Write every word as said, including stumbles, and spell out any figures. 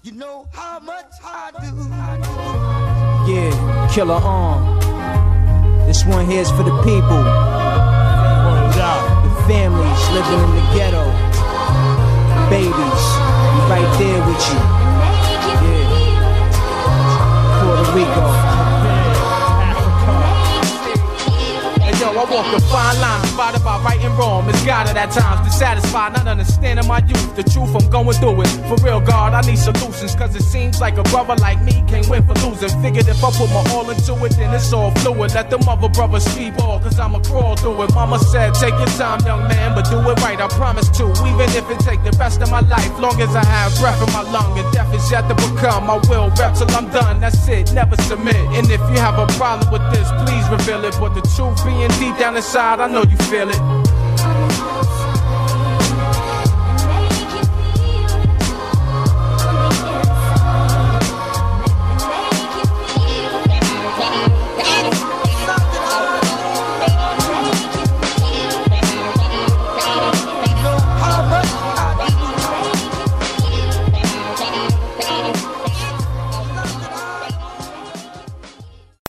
You know how much I do. Yeah, Killer On. This one here's for the people. The families living in the ghetto. Babies, we right there with you. Yeah. Puerto Rico. Yo, I walk a fine line, divided by right and wrong, misguided at times, dissatisfied, not understanding my youth. The truth, I'm going through it. For real, God, I need solutions, cause it seems like a brother like me can't win for losing. Figured if I put my all into it, then it's all fluid. Let the mother brother speed ball, cause I'ma crawl through it. Mama said, take your time, young man, but do it right, I promise to. Even if it take the rest of my life, long as I have breath in my lung, and death is yet to become. I will rap till I'm done, that's it, never submit. And if you have a problem with this, please reveal it. But the truth being deep down inside, I know you feel it.